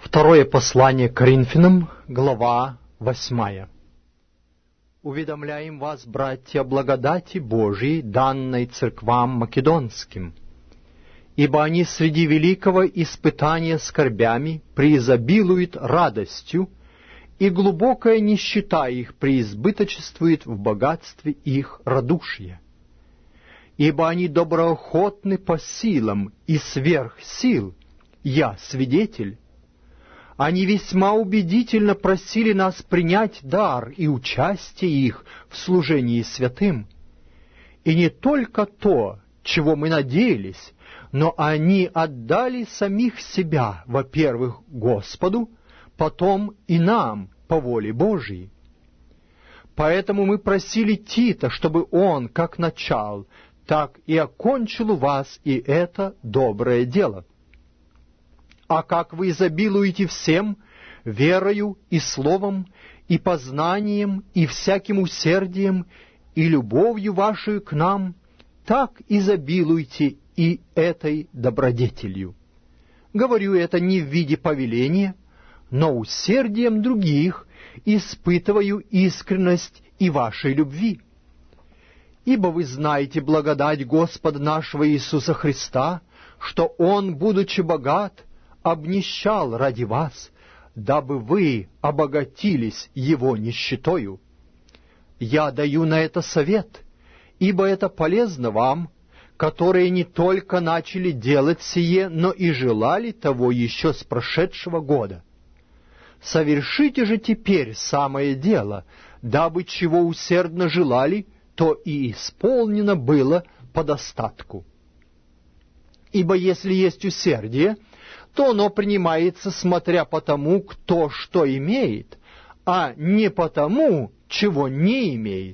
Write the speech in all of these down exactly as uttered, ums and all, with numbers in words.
Второе послание к Коринфянам, глава восьмая. Уведомляем вас, братья, о благодати Божией, данной церквам македонским, ибо они среди великого испытания скорбями преизобилуют радостью, и глубокая нищета их преизбыточествует в богатстве их радушия. Ибо они доброохотны по силам и сверх сил, я свидетель. Они весьма убедительно просили нас принять дар и участие их в служении святым. И не только то, чего мы надеялись, но они отдали самих себя, во-первых, Господу, потом и нам по воле Божией. Поэтому мы просили Тита, чтобы он, как начал, так и окончил у вас и это доброе дело. А как вы изобилуете всем, верою и словом, и познанием, и всяким усердием, и любовью вашей к нам, так изобилуйте и этой добродетелью. Говорю это не в виде повеления, но усердием других испытываю искренность и вашей любви. Ибо вы знаете благодать Господа нашего Иисуса Христа, что Он, будучи богат, обнищал ради вас, дабы вы обогатились Его нищетою. Я даю на это совет, ибо это полезно вам, которые не только начали делать сие, но и желали того еще с прошедшего года. Совершите же теперь самое дело, дабы чего усердно желали, то и исполнено было по достатку. Ибо если есть усердие, то оно принимается, смотря по тому, кто что имеет, а не по тому, чего не имеет.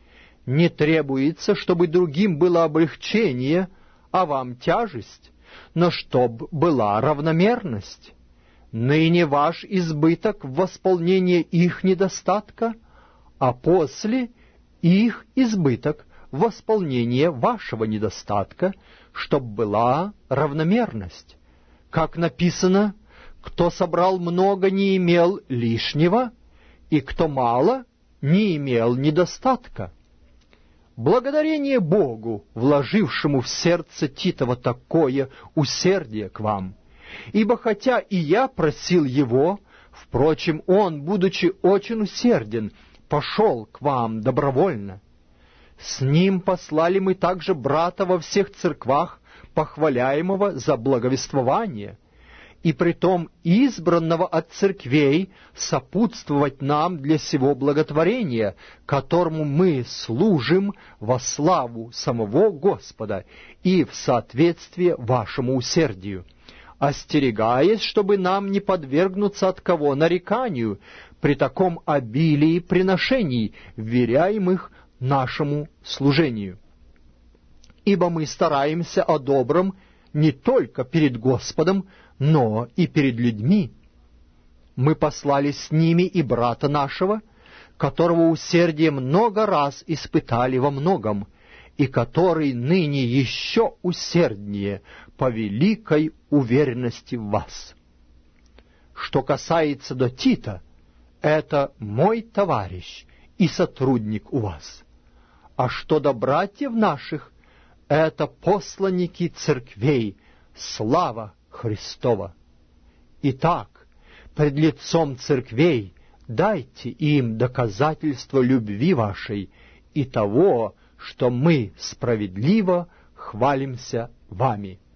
Не требуется, чтобы другим было облегчение, а вам тяжесть, но чтоб была равномерность. Ныне ваш избыток в восполнение их недостатка, а после их избыток в восполнение вашего недостатка, чтоб была равномерность. Как написано, кто собрал много, не имел лишнего, и кто мало, не имел недостатка. Благодарение Богу, вложившему в сердце Титова такое усердие к вам. Ибо хотя и я просил его, впрочем, он, будучи очень усерден, пошел к вам добровольно. С ним послали мы также брата во всех церквах, похваляемого за благовествование, и притом избранного от церквей сопутствовать нам для сего благотворения, которому мы служим во славу самого Господа и в соответствие вашему усердию, остерегаясь, чтобы нам не подвергнуться от кого нареканию при таком обилии приношений, вверяемых нашему служению. Ибо мы стараемся о добром не только перед Господом, но и перед людьми. Мы послали с ними и брата нашего, которого усердие много раз испытали во многом, и который ныне еще усерднее по великой уверенности в вас. Что касается до Тита, это мой товарищ и сотрудник у вас. А что до братьев наших, это посланники церквей, слава Христова. Итак, пред лицом церквей дайте им доказательство любви вашей и того, что мы справедливо хвалимся вами.